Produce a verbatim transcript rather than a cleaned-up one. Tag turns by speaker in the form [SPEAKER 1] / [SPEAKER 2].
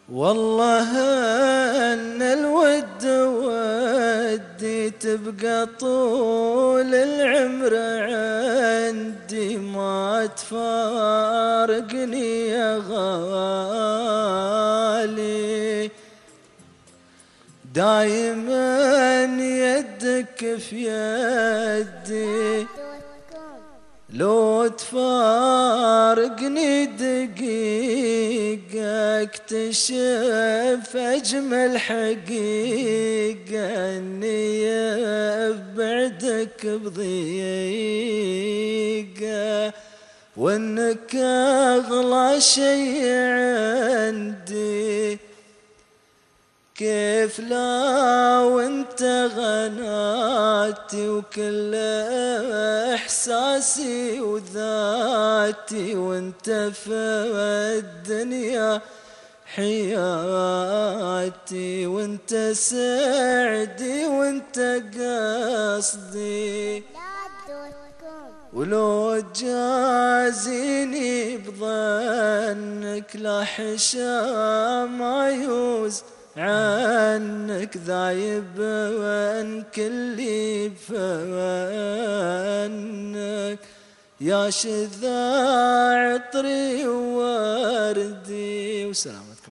[SPEAKER 1] والله ان الود ودي تبقى طول العمر عندي، ما تفارقني يا غالي، دايما يدك في يدي، لو تفارقني دقيقة اكتشف أجمل حقيقة، إني بعدك بضيقة، وإنك أغلى شي عندي، كيف لا وانت غناتي وكل احساسي وذاتي، وانت في الدنيا حياتي، وانت سعدي وانت قصدي، ولو جازيني بظنك لا حشا ما يوز عنك، ذايب وان كلي بفنك، يا شذا عطري ووردي. والسلام.